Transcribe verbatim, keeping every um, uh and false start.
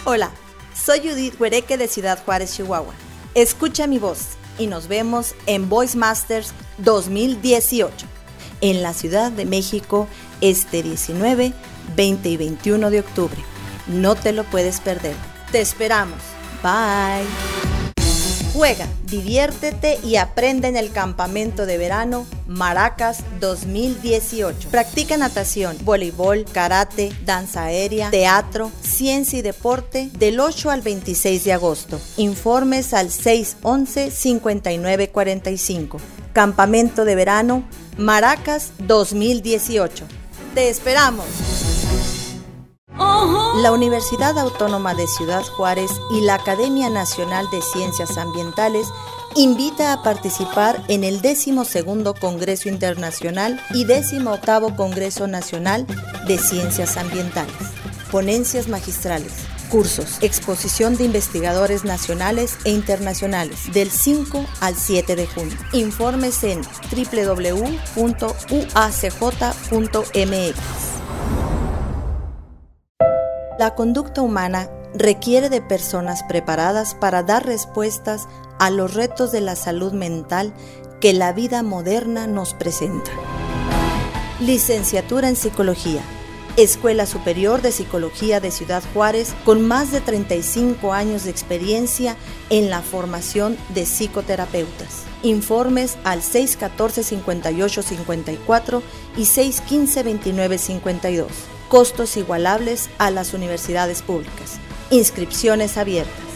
Hola, soy Judith Huereque de Ciudad Juárez, Chihuahua. Escucha mi voz y nos vemos en Voice Masters dos mil dieciocho en la Ciudad de México este diecinueve, veinte y veintiuno de octubre. No te lo puedes perder. Te esperamos. Bye. Juega, diviértete y aprende en el campamento de verano Maracas dos mil dieciocho. Practica natación, voleibol, karate, danza aérea, teatro, ciencia y deporte del ocho al veintiséis de agosto. Informes al seis once, cincuenta y nueve cuarenta y cinco. Campamento de verano Maracas dos mil dieciocho. ¡Te esperamos! La Universidad Autónoma de Ciudad Juárez y la Academia Nacional de Ciencias Ambientales invita a participar en el décimo segundo Congreso Internacional y décimo octavo Congreso Nacional de Ciencias Ambientales. Ponencias magistrales, cursos, exposición de investigadores nacionales e internacionales del cinco al siete de junio. Informes en doble u doble u doble u punto u a c j punto m x. La conducta humana requiere de personas preparadas para dar respuestas a los retos de la salud mental que la vida moderna nos presenta. Licenciatura en Psicología. Escuela Superior de Psicología de Ciudad Juárez, con más de treinta y cinco años de experiencia en la formación de psicoterapeutas. Informes al seis catorce, cincuenta y ocho cincuenta y cuatro y seis quince, veintinueve cincuenta y dos. Costos igualables a las universidades públicas. Inscripciones abiertas.